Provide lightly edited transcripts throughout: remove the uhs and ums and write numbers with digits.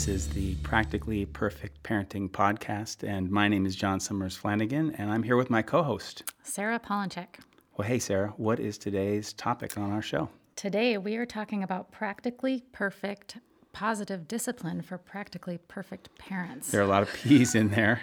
This is the Practically Perfect Parenting Podcast, and my name is John Summers Flanagan, and I'm here with my co-host, Sarah Polinchek. Well, hey, Sarah, what is today's topic on our show? Today we are talking about practically perfect positive discipline for practically perfect parents. There are a lot of P's in there.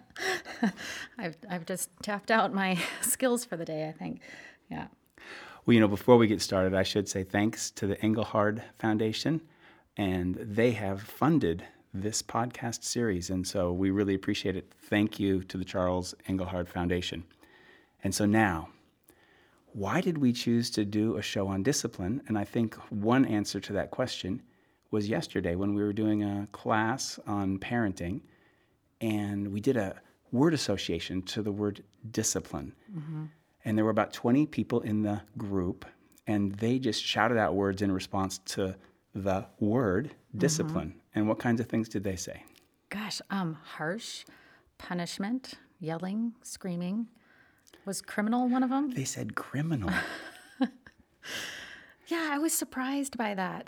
I've just tapped out my skills for the day, I think. Yeah. Well, before we get started, I should say thanks to the Engelhard Foundation, and they have funded this podcast series, and so we really appreciate it. Thank you to the Charles Engelhard Foundation. And so now, why did we choose to do a show on discipline? And I think one answer to that question was yesterday when we were doing a class on parenting, and we did a word association to the word discipline. Mm-hmm. And there were about 20 people in the group, and they just shouted out words in response to the word discipline. Mm-hmm. And what kinds of things did they say? Gosh, harsh, punishment, yelling, screaming. Was criminal one of them? They said criminal. Yeah, I was surprised by that.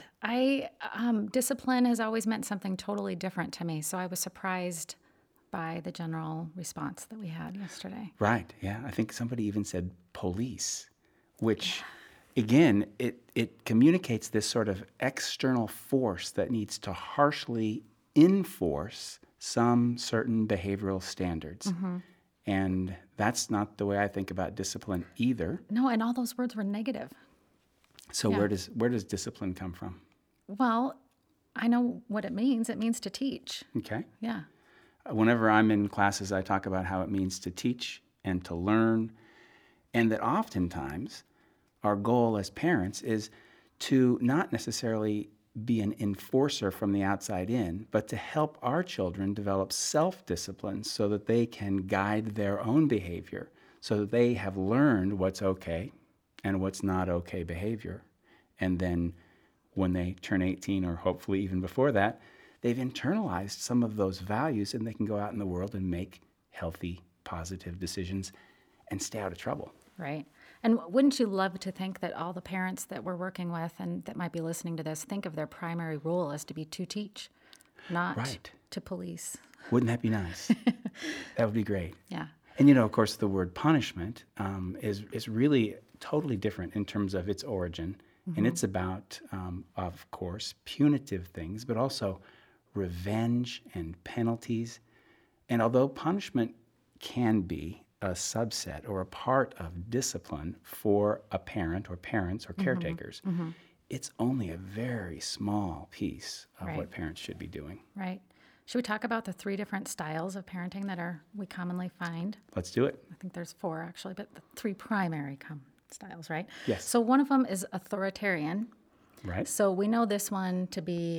Discipline has always meant something totally different to me, so I was surprised by the general response that we had yesterday. Right, yeah. I think somebody even said police, which, again, it communicates this sort of external force that needs to harshly enforce some certain behavioral standards. Mm-hmm. And that's not the way I think about discipline either. No, and all those words were negative. So where does discipline come from? Well, I know what it means. It means to teach. Okay. Yeah. Whenever I'm in classes, I talk about how it means to teach and to learn, and that oftentimes our goal as parents is to not necessarily be an enforcer from the outside in, but to help our children develop self-discipline so that they can guide their own behavior, so that they have learned what's okay and what's not okay behavior. And then when they turn 18, or hopefully even before that, they've internalized some of those values, and they can go out in the world and make healthy, positive decisions and stay out of trouble. Right. And wouldn't you love to think that all the parents that we're working with and that might be listening to this think of their primary role as to be to teach, not to police? Wouldn't that be nice? That would be great. Yeah. And, of course, the word punishment is really totally different in terms of its origin. Mm-hmm. And it's about, of course, punitive things, but also revenge and penalties. And although punishment can be a subset or a part of discipline for a parent or parents or caretakers, mm-hmm. it's only a very small piece of what parents should be doing. Right. Should we talk about the 3 different styles of parenting that we commonly find? Let's do it. I think there's 4 actually, but the 3 primary styles, right? Yes. So one of them is authoritarian. Right. So we know this one to be,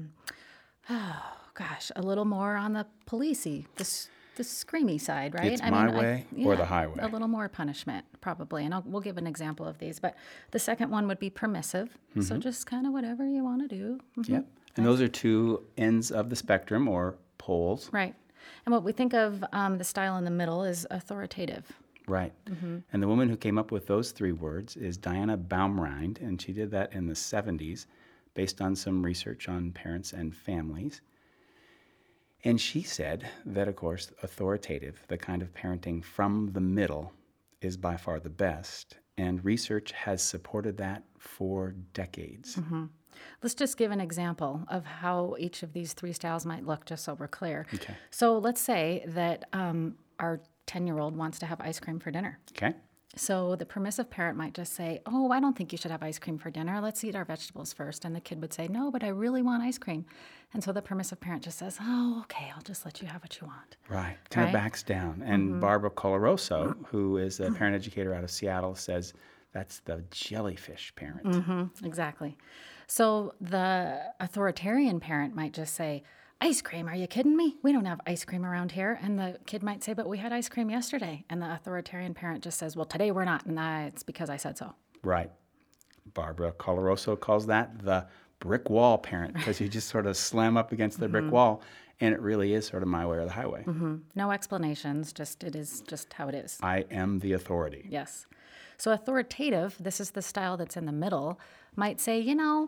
a little more on the policey, the screamy side, right? It's my way or the highway. A little more punishment, probably. And we'll give an example of these. But the second one would be permissive. Mm-hmm. So just kind of whatever you want to do. Mm-hmm. Yep. And those are 2 ends of the spectrum or poles. Right. And what we think of the style in the middle is authoritative. Right. Mm-hmm. And the woman who came up with those 3 words is Diana Baumrind, and she did that in the 70s based on some research on parents and families. And she said that, of course, authoritative, the kind of parenting from the middle, is by far the best. And research has supported that for decades. Mm-hmm. Let's just give an example of how each of these 3 styles might look, just so we're clear. Okay. So let's say that our 10-year-old wants to have ice cream for dinner. Okay. So the permissive parent might just say, oh, I don't think you should have ice cream for dinner. Let's eat our vegetables first. And the kid would say, no, but I really want ice cream. And so the permissive parent just says, oh, okay, I'll just let you have what you want. Right. Kind of backs down. And mm-hmm. Barbara Coloroso, who is a parent educator out of Seattle, says that's the jellyfish parent. Mm-hmm. Exactly. So the authoritarian parent might just say, ice cream, are you kidding me? We don't have ice cream around here. And the kid might say, but we had ice cream yesterday. And the authoritarian parent just says, well, today we're not, and it's because I said so. Right. Barbara Coloroso calls that the brick wall parent, because you just sort of slam up against the brick wall, and it really is sort of my way or the highway. Mm-hmm. No explanations, it is just how it is. I am the authority. Yes. So authoritative, this is the style that's in the middle, might say,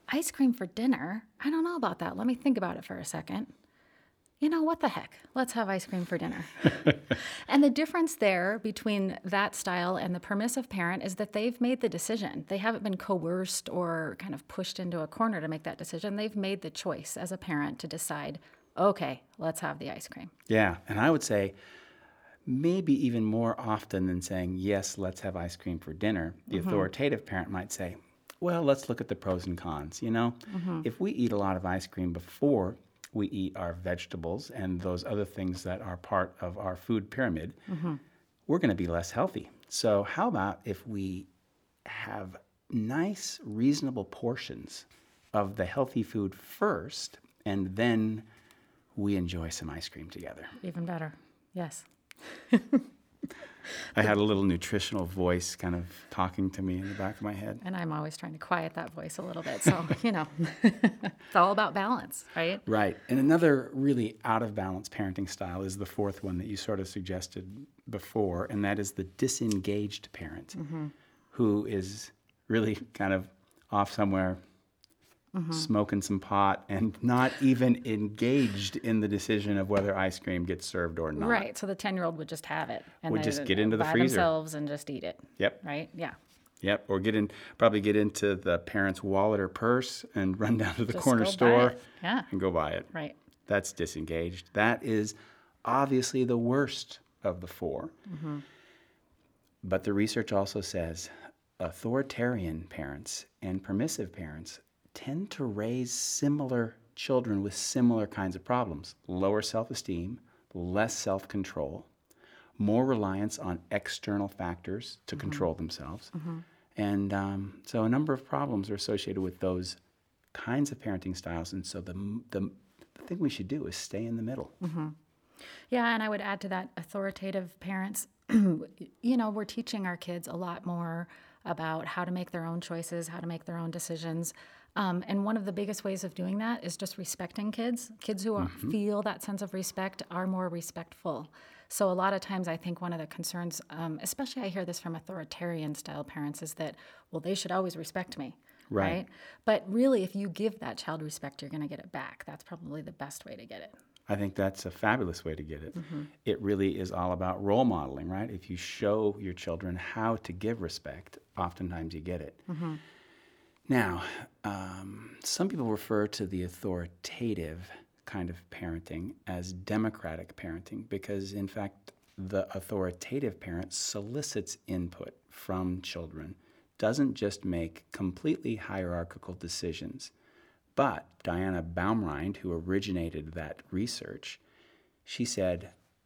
Ice cream for dinner? I don't know about that. Let me think about it for a second. You know, what the heck? Let's have ice cream for dinner. And the difference there between that style and the permissive parent is that they've made the decision. They haven't been coerced or kind of pushed into a corner to make that decision. They've made the choice as a parent to decide, okay, let's have the ice cream. Yeah, and I would say maybe even more often than saying, yes, let's have ice cream for dinner, the authoritative parent might say, well, let's look at the pros and cons. You know, if we eat a lot of ice cream before we eat our vegetables and those other things that are part of our food pyramid, we're going to be less healthy. So how about if we have nice, reasonable portions of the healthy food first, and then we enjoy some ice cream together? Even better. Yes. I had a little nutritional voice kind of talking to me in the back of my head. And I'm always trying to quiet that voice a little bit. So, you know, it's all about balance, right? Right. And another really out of balance parenting style is the fourth one that you sort of suggested before, and that is the disengaged parent who is really kind of off somewhere smoking some pot and not even engaged in the decision of whether ice cream gets served or not. Right. So the 10-year-old would just have it. And Would they just get into the by freezer. themselves and just eat it. Yep. Right? Yeah. Yep. Or probably get into the parent's wallet or purse and run down to the Just corner go buy store it. Yeah. and go buy it. Right. That's disengaged. That is obviously the worst of the four. But the research also says authoritarian parents and permissive parents tend to raise similar children with similar kinds of problems: lower self-esteem, less self-control, more reliance on external factors to control themselves. And so a number of problems are associated with those kinds of parenting styles. And so the thing we should do is stay in the middle. Yeah, and I would add to that, authoritative parents, you know, we're teaching our kids a lot more about how to make their own choices, how to make their own decisions. And one of the biggest ways of doing that is just respecting kids. Kids who feel that sense of respect are more respectful. So a lot of times I think one of the concerns, especially I hear this from authoritarian style parents, is that, well, they should always respect me. Right. But really, if you give that child respect, you're going to get it back. That's probably the best way to get it. I think that's a fabulous way to get it. It really is all about role modeling, right? If you show your children how to give respect, oftentimes you get it. Now, some people refer to the authoritative kind of parenting as democratic parenting because, in fact, the authoritative parent solicits input from children, doesn't just make completely hierarchical decisions. But Diana Baumrind, who originated that research, she said,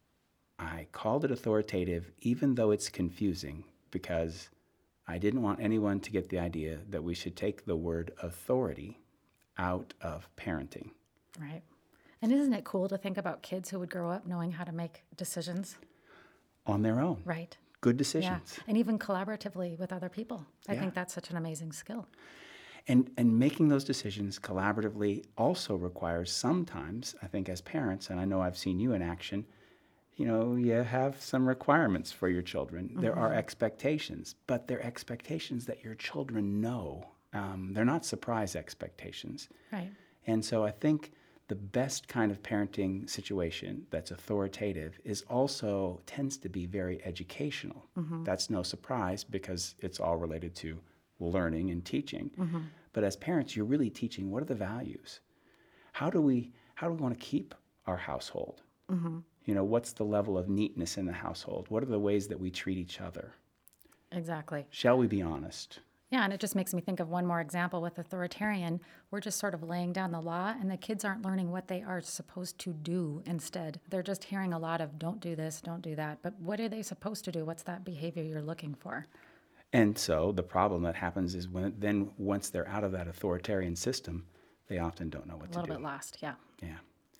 I called it authoritative even though it's confusing because I didn't want anyone to get the idea that we should take the word authority out of parenting. Right. And isn't it cool to think about kids who would grow up knowing how to make decisions? On their own. Right. Good decisions. Yeah. And even collaboratively with other people. I Yeah. think that's such an amazing skill. And making those decisions collaboratively also requires sometimes, I think as parents, and I know I've seen you in action, you know, you have some requirements for your children. There are expectations, but they're expectations that your children know. They're not surprise expectations. Right. And so I think the best kind of parenting situation that's authoritative is also tends to be very educational. That's no surprise because it's all related to learning and teaching. But as parents, you're really teaching what are the values? How do we want to keep our household? You know, what's the level of neatness in the household? What are the ways that we treat each other? Exactly. Shall we be honest? Yeah, and it just makes me think of one more example with authoritarian. We're just sort of laying down the law, and the kids aren't learning what they are supposed to do instead. They're just hearing a lot of don't do this, don't do that. But what are they supposed to do? What's that behavior you're looking for? And so the problem that happens is once they're out of that authoritarian system, they often don't know what to do. A little bit lost, yeah. Yeah.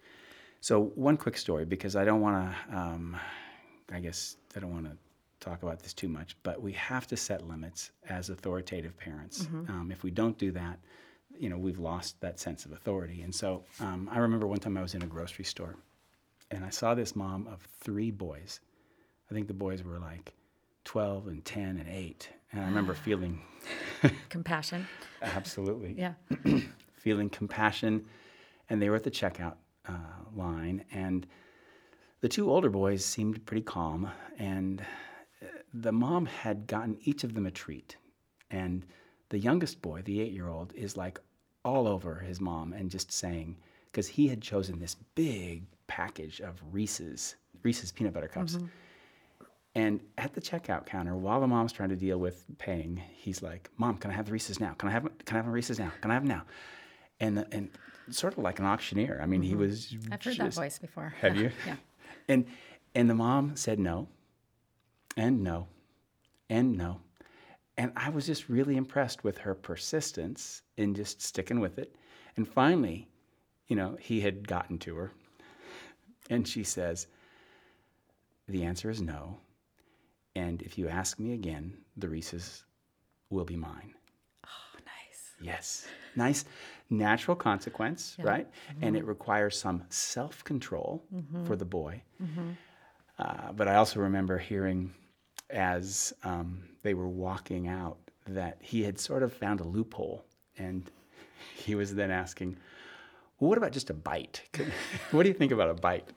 So one quick story, because I don't want to, I don't want to talk about this too much, but we have to set limits as authoritative parents. If we don't do that, you know, we've lost that sense of authority. And so I remember one time I was in a grocery store, and I saw this mom of 3 boys. I think the boys were like 12 and 10 and 8. And I remember feeling Compassion. absolutely Yeah. feeling compassion. And they were at the checkout line, and the two older boys seemed pretty calm, and the mom had gotten each of them a treat. And the youngest boy, the 8-year-old, is like all over his mom and just saying, because he had chosen this big package of Reese's peanut butter cups. And at the checkout counter, while the mom's trying to deal with paying, he's like, "Mom, can I have the Reese's now? Can I have a Reese's now? Can I have them now?" And sort of like an auctioneer. I mean, he was. I've heard that voice before. Have you? Yeah. And the mom said no, and no, and no, and I was just really impressed with her persistence in just sticking with it. And finally, he had gotten to her, and she says, "The answer is no. And if you ask me again, the Reese's will be mine." Oh, nice. Yes. Nice natural consequence, Yeah. right? And it requires some self-control for the boy. But I also remember hearing as they were walking out that he had sort of found a loophole. And he was then asking, "Well, what about just a bite? What do you think about a bite?"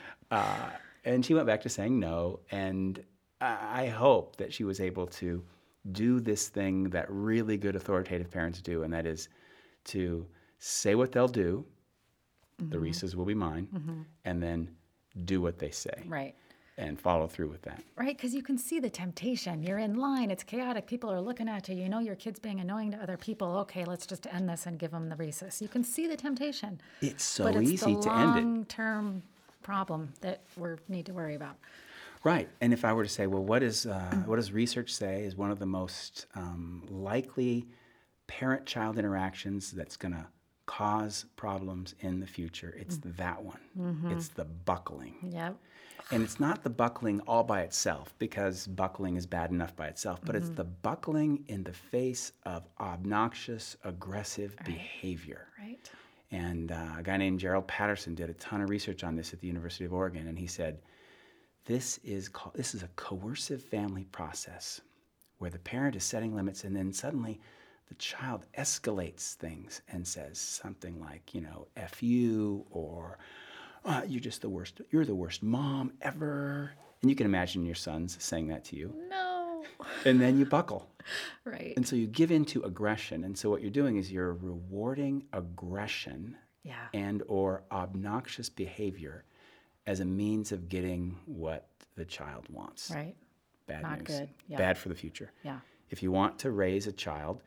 And she went back to saying no. And I hope that she was able to do this thing that really good authoritative parents do, and that is to say what they'll do, the Reese's will be mine, and then do what they say. Right. And follow through with that. Right, because you can see the temptation. You're in line. It's chaotic. People are looking at you. You know your kid's being annoying to other people. Okay, let's just end this and give them the Reese's. You can see the temptation. It's so but it's easy the to end it. long-term problem that we need to worry about. Right. And if I were to say, well, what does research say is one of the most likely parent-child interactions that's going to cause problems in the future? It's that one. It's the buckling. Yep. And it's not the buckling all by itself, because buckling is bad enough by itself, but it's the buckling in the face of obnoxious, aggressive behavior. Right. And a guy named Gerald Patterson did a ton of research on this at the University of Oregon, and he said, this is a coercive family process where the parent is setting limits, and then suddenly the child escalates things and says something like, F you, or you're just the worst. You're the worst mom ever. And you can imagine your sons saying that to you. No. And then you buckle. Right. And so you give in to aggression. And so what you're doing is you're rewarding aggression and or obnoxious behavior as a means of getting what the child wants. Right. Bad Not news. good. Yeah. Bad for the future. Yeah. If you want to raise a child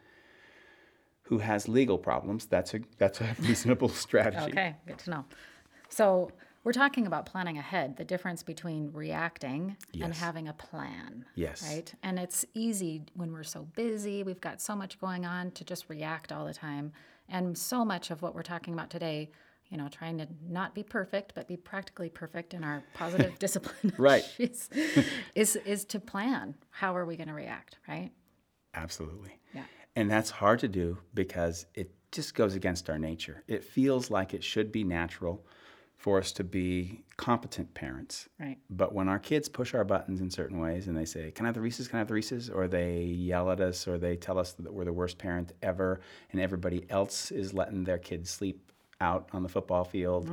who has legal problems, that's a reasonable strategy. Okay, good to know. So we're talking about planning ahead, the difference between reacting and having a plan. Yes. Right? And it's easy when we're so busy, we've got so much going on, to just react all the time. And so much of what we're talking about today, trying to not be perfect, but be practically perfect in our positive discipline Right. is to plan. How are we going to react, right? Absolutely. Yeah. And that's hard to do because it just goes against our nature. It feels like it should be natural for us to be competent parents. Right. But when our kids push our buttons in certain ways and they say, "Can I have the Reese's? Can I have the Reese's?" Or they yell at us, or they tell us that we're the worst parent ever and everybody else is letting their kids sleep out on the football field.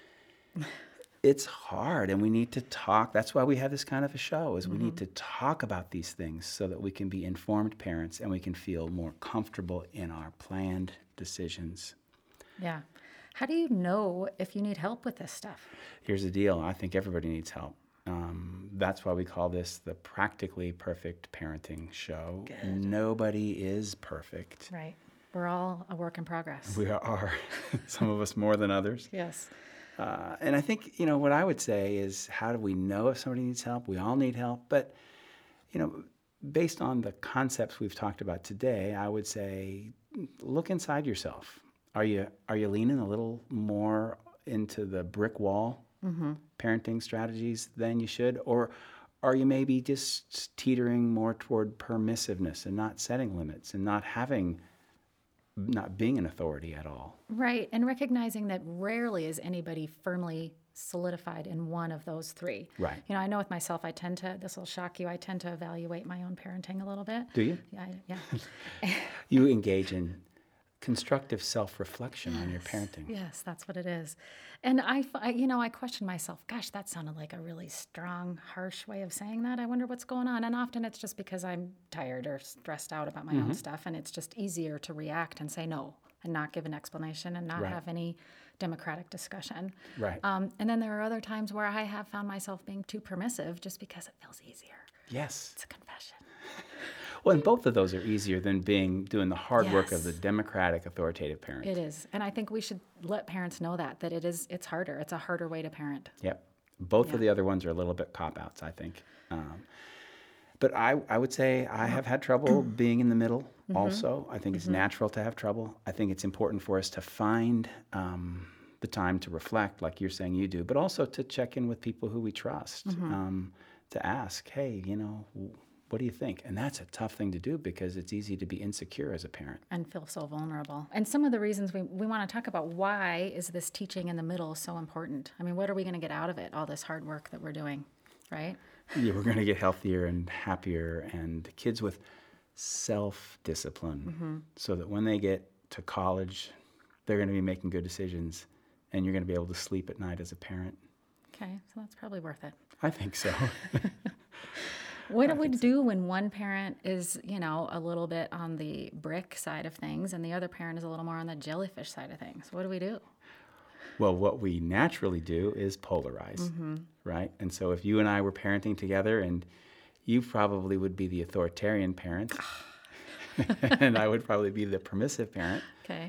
It's hard, and we need to talk. That's why we have this kind of a show, is we need to talk about these things so that we can be informed parents and we can feel more comfortable in our planned decisions. Yeah. How do you know if you need help with this stuff? Here's the deal. I think everybody needs help. That's why we call this the Practically Perfect Parenting Show. Good. Nobody is perfect. Right. We're all a work in progress. We are. Some of us more than others. Yes. And I think, what I would say is, how do we know if somebody needs help? We all need help. But, based on the concepts we've talked about today, I would say, look inside yourself. Are you leaning a little more into the brick wall parenting strategies than you should? Or are you maybe just teetering more toward permissiveness and not setting limits and not being an authority at all? Right. And recognizing that rarely is anybody firmly solidified in one of those three. Right. You know, I know with myself, this will shock you, I tend to evaluate my own parenting a little bit. Do you? Yeah. You engage in constructive self-reflection on your parenting. Yes, that's what it is. And I question myself, gosh, that sounded like a really strong, harsh way of saying that. I wonder what's going on. And often it's just because I'm tired or stressed out about my own stuff. And it's just easier to react and say no and not give an explanation and not Right. have any democratic discussion. Right. And then there are other times where I have found myself being too permissive just because it feels easier. Yes. It's a confession. Well, and both of those are easier than doing the hard work of the Yes. democratic, authoritative parent. It is. And I think we should let parents know that it's harder. It's a harder way to parent. Yep. Both of the other ones are a little bit cop-outs, I think. But I would say I have had trouble being in the middle also. I think it's natural to have trouble. I think it's important for us to find the time to reflect, like you're saying you do, but also to check in with people who we trust, to ask, hey, what do you think? And that's a tough thing to do because it's easy to be insecure as a parent. And feel so vulnerable. And some of the reasons we want to talk about, why is this teaching in the middle so important? I mean, what are we going to get out of it, all this hard work that we're doing, right? Yeah, we're going to get healthier and happier and kids with self-discipline so that when they get to college, they're going to be making good decisions and you're going to be able to sleep at night as a parent. Okay, so that's probably worth it. I think so. What do we do when one parent is, a little bit on the brick side of things and the other parent is a little more on the jellyfish side of things? What do we do? Well, what we naturally do is polarize, right? And so if you and I were parenting together and you probably would be the authoritarian parent and I would probably be the permissive parent, Okay.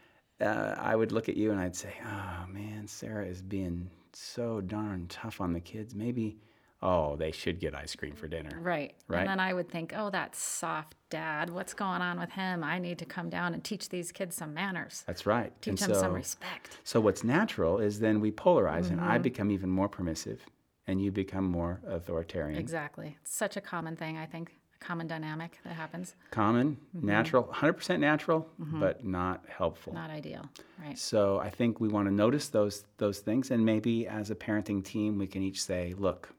I would look at you and I'd say, oh man, Sarah is being so darn tough on the kids. Maybe, they should get ice cream for dinner. Right. Right. And then I would think, that soft dad, what's going on with him? I need to come down and teach these kids some manners. That's right. Teach them some respect. So what's natural is then we polarize and I become even more permissive and you become more authoritarian. Exactly. It's such a common thing, I think, a common dynamic that happens. Common, natural, 100% natural, but not helpful. Not ideal, right? So I think we want to notice those things and maybe as a parenting team we can each say, look,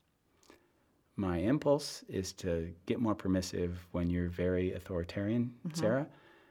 my impulse is to get more permissive when you're very authoritarian, Sarah.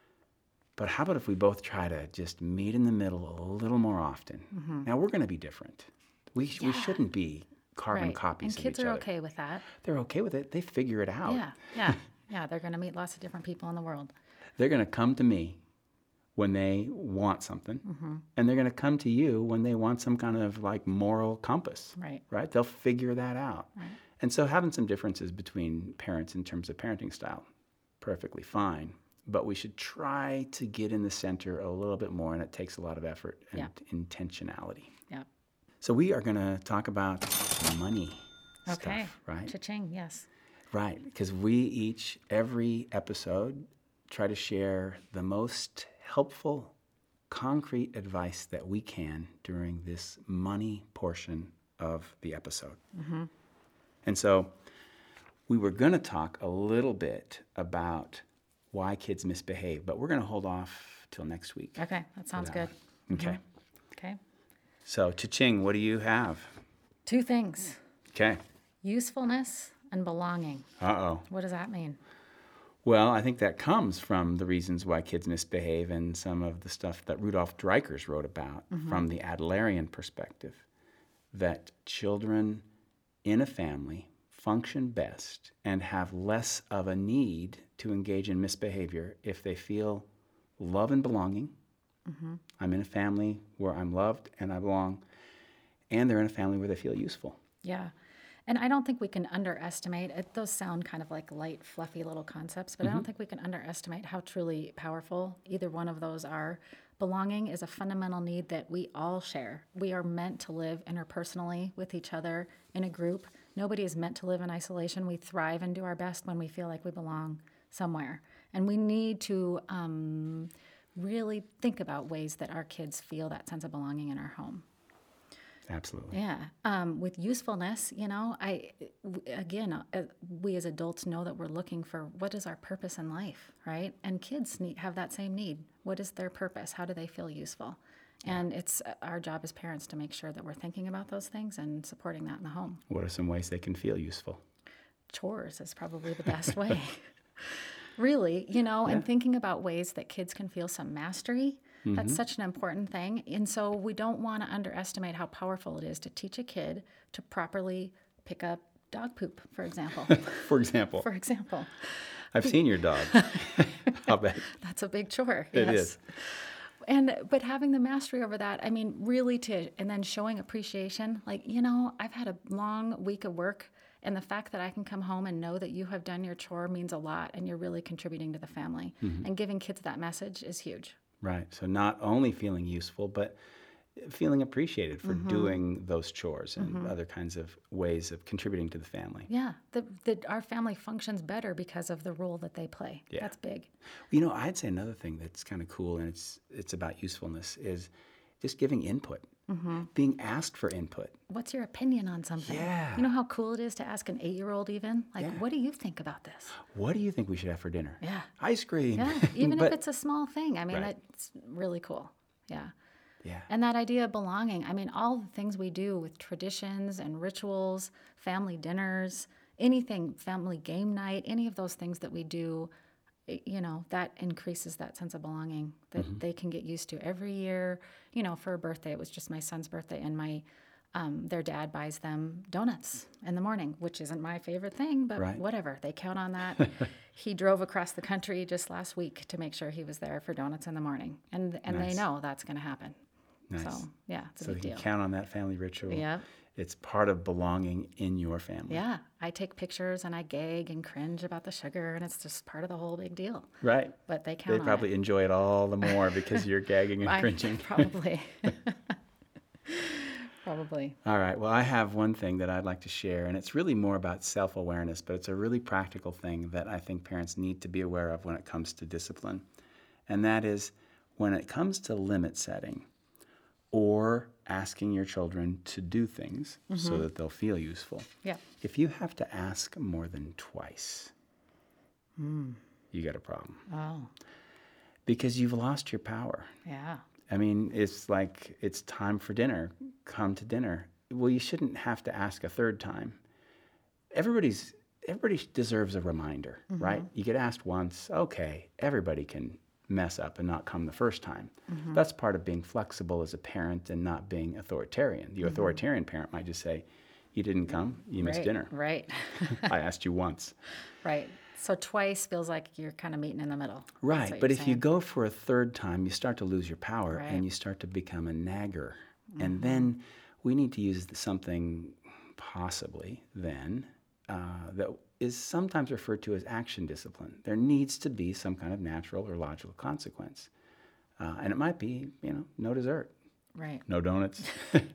But how about if we both try to just meet in the middle a little more often? Now, we're going to be different. We shouldn't be carbon Right. copies And of kids each are other. okay with that. They're okay with it. They figure it out. Yeah. They're going to meet lots of different people in the world. They're going to come to me when they want something, and they're going to come to you when they want some kind of like moral compass. Right. They'll figure that out. Right. And so having some differences between parents in terms of parenting style, perfectly fine. But we should try to get in the center a little bit more, and it takes a lot of effort and intentionality. Yeah. So we are going to talk about money Okay. stuff, right? Cha-ching, yes. Right, because we each, every episode, try to share the most helpful, concrete advice that we can during this money portion of the episode. And so we were going to talk a little bit about why kids misbehave, but we're going to hold off till next week. Okay, that sounds good. Okay. Okay. So, Cha-ching, what do you have? 2 things, Okay. usefulness and belonging. Uh-oh. What does that mean? Well, I think that comes from the reasons why kids misbehave and some of the stuff that Rudolf Dreikurs wrote about from the Adlerian perspective, that children in a family function best and have less of a need to engage in misbehavior if they feel love and belonging. I'm in a family where I'm loved and I belong, and they're in a family where they feel useful. Yeah. And I don't think we can underestimate it. Those sound kind of like light, fluffy little concepts, but I don't think we can underestimate how truly powerful either one of those are. Belonging is a fundamental need that we all share. We are meant to live interpersonally with each other in a group. Nobody is meant to live in isolation. We thrive and do our best when we feel like we belong somewhere. And we need to really think about ways that our kids feel that sense of belonging in our home. Absolutely. Yeah. With usefulness, we as adults know that we're looking for what is our purpose in life, right? And kids have that same need. What is their purpose? How do they feel useful? And it's our job as parents to make sure that we're thinking about those things and supporting that in the home. What are some ways they can feel useful? Chores is probably the best way. Really, and thinking about ways that kids can feel some mastery. That's such an important thing. And so we don't want to underestimate how powerful it is to teach a kid to properly pick up dog poop, for example. For example. For example. I've seen your dog. I'll bet. That's a big chore. It yes. is. But having the mastery over that, I mean, really and then showing appreciation. Like, I've had a long week of work, and the fact that I can come home and know that you have done your chore means a lot, and you're really contributing to the family. And giving kids that message is huge. Right. So not only feeling useful, but feeling appreciated for doing those chores and other kinds of ways of contributing to the family. Yeah. Our family functions better because of the role that they play. Yeah. That's big. I'd say another thing that's kind of cool, and it's about usefulness, is just giving input, being asked for input. What's your opinion on something? Yeah. You know how cool it is to ask an 8-year-old even? Like, what do you think about this? What do you think we should have for dinner? Yeah. Ice cream. Yeah, even if it's a small thing. I mean, it's really cool. Yeah. Yeah. And that idea of belonging. I mean, all the things we do with traditions and rituals, family dinners, anything, family game night, any of those things that we do, that increases that sense of belonging that they can get used to every year. For a birthday, it was just my son's birthday, and their dad buys them donuts in the morning, which isn't my favorite thing, but whatever. They count on that. He drove across the country just last week to make sure he was there for donuts in the morning, and they know that's going to happen. Nice. So, yeah, it's a so big you deal. can count on that family ritual. Yeah. It's part of belonging in your family. Yeah. I take pictures and I gag and cringe about the sugar, and it's just part of the whole big deal. Right. But they count on They probably enjoy it all the more because you're gagging and cringing. Probably. Probably. All right. Well, I have one thing that I'd like to share, and it's really more about self-awareness, but it's a really practical thing that I think parents need to be aware of when it comes to discipline. And that is when it comes to limit setting, or asking your children to do things so that they'll feel useful. Yeah. If you have to ask more than twice, you got a problem. Oh. Because you've lost your power. Yeah. I mean, it's like, it's time for dinner. Come to dinner. Well, you shouldn't have to ask a third time. Everybody deserves a reminder, right? You get asked once, okay, everybody can mess up and not come the first time. That's part of being flexible as a parent and not being authoritarian. The authoritarian parent might just say, you didn't come, you missed dinner. Right. I asked you once. Right. So twice feels like you're kind of meeting in the middle. Right. But if you go for a third time, you start to lose your power and you start to become a nagger. And then we need to use something possibly then that is sometimes referred to as action discipline. There needs to be some kind of natural or logical consequence. And it might be, no dessert. Right. No donuts.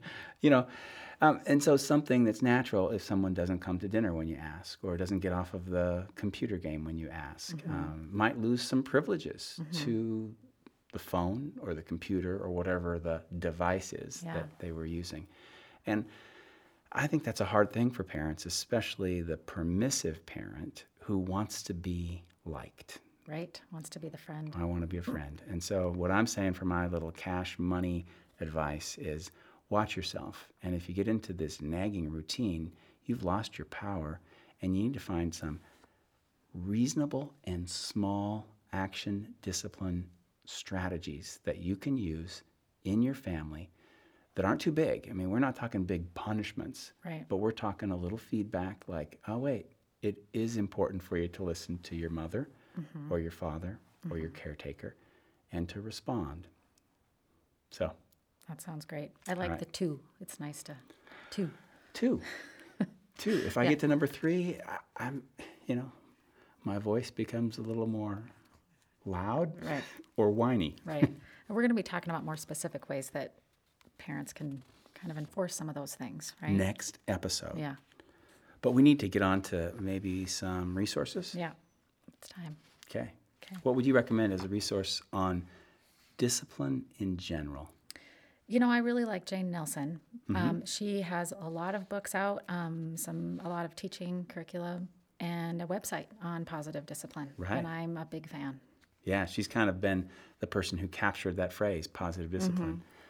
And so something that's natural if someone doesn't come to dinner when you ask, or doesn't get off of the computer game when you ask, might lose some privileges to the phone or the computer or whatever the device is that they were using. And I think that's a hard thing for parents, especially the permissive parent who wants to be liked. Right. Wants to be the friend. I want to be a friend. And so what I'm saying for my little cash money advice is watch yourself. And if you get into this nagging routine, you've lost your power, and you need to find some reasonable and small action discipline strategies that you can use in your family that aren't too big. I mean, we're not talking big punishments, but we're talking a little feedback like, oh, wait, it is important for you to listen to your mother or your father or your caretaker and to respond. So. That sounds great. I like the 2. It's nice to 2. 2. If I get to number 3, I'm, my voice becomes a little more loud or whiny. Right. And we're going to be talking about more specific ways that parents can kind of enforce some of those things, right? Next episode. Yeah. But we need to get on to maybe some resources. Yeah. It's time. Okay. What would you recommend as a resource on discipline in general? I really like Jane Nelson. She has a lot of books out, a lot of teaching curriculum, and a website on positive discipline. Right. And I'm a big fan. Yeah, she's kind of been the person who captured that phrase, positive discipline.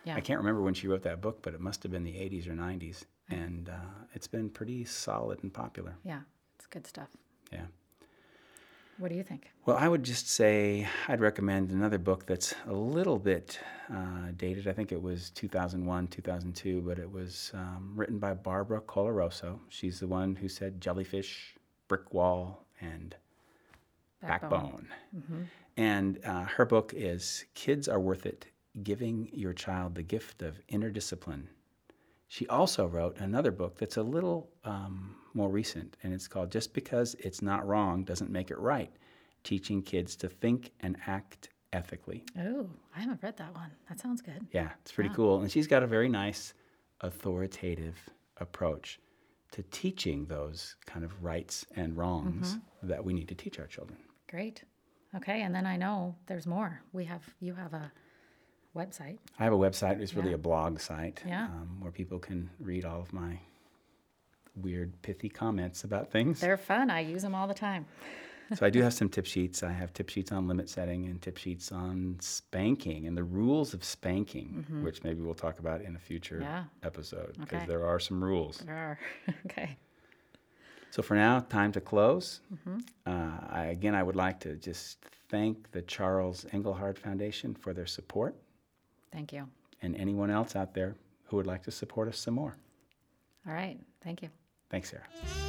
Yeah. I can't remember when she wrote that book, but it must have been the 80s or 90s. And it's been pretty solid and popular. Yeah, it's good stuff. Yeah. What do you think? Well, I would just say I'd recommend another book that's a little bit dated. I think it was 2001, 2002, but it was written by Barbara Coloroso. She's the one who said Jellyfish, Brick Wall, and Backbone. Mm-hmm. And her book is Kids Are Worth It, Giving Your Child the Gift of Inner Discipline. She also wrote another book that's a little more recent, and it's called Just Because It's Not Wrong Doesn't Make It Right, Teaching Kids to Think and Act Ethically. Oh, I haven't read that one. That sounds good. Yeah, it's pretty cool. And she's got a very nice, authoritative approach to teaching those kind of rights and wrongs that we need to teach our children. Great. Okay, and then I know there's more. You have a website. I have a website. It's really a blog site Yeah. Where people can read all of my weird, pithy comments about things. They're fun. I use them all the time. So I do have some tip sheets. I have tip sheets on limit setting and tip sheets on spanking and the rules of spanking, which maybe we'll talk about in a future episode because there are some rules. There are. Okay. So for now, time to close. I would like to just thank the Charles Engelhard Foundation for their support. Thank you. And anyone else out there who would like to support us some more. All right. Thank you. Thanks, Sarah.